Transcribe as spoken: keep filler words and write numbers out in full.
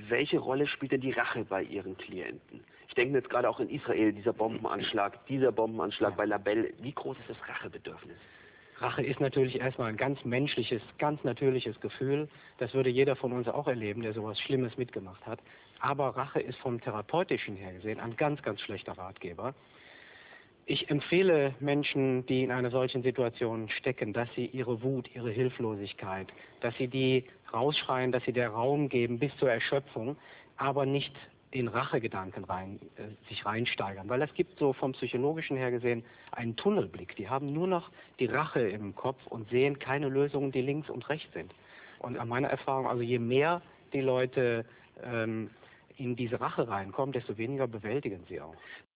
welche Rolle spielt denn die Rache bei Ihren Klienten? Ich denke jetzt gerade auch in Israel, dieser Bombenanschlag, dieser Bombenanschlag Ja. bei Labelle. Wie groß ist das Rachebedürfnis? Rache ist natürlich erstmal ein ganz menschliches, ganz natürliches Gefühl. Das würde jeder von uns auch erleben, der sowas Schlimmes mitgemacht hat. Aber Rache ist vom Therapeutischen her gesehen ein ganz, ganz schlechter Ratgeber. Ich empfehle Menschen, die in einer solchen Situation stecken, dass sie ihre Wut, ihre Hilflosigkeit, dass sie die rausschreien, dass sie der Raum geben bis zur Erschöpfung, aber nicht in Rachegedanken rein, äh, sich reinsteigern. Weil es gibt so vom Psychologischen her gesehen einen Tunnelblick. Die haben nur noch die Rache im Kopf und sehen keine Lösungen, die links und rechts sind. Und an meiner Erfahrung, also je mehr die Leute ähm, in diese Rache reinkommen, desto weniger bewältigen sie auch.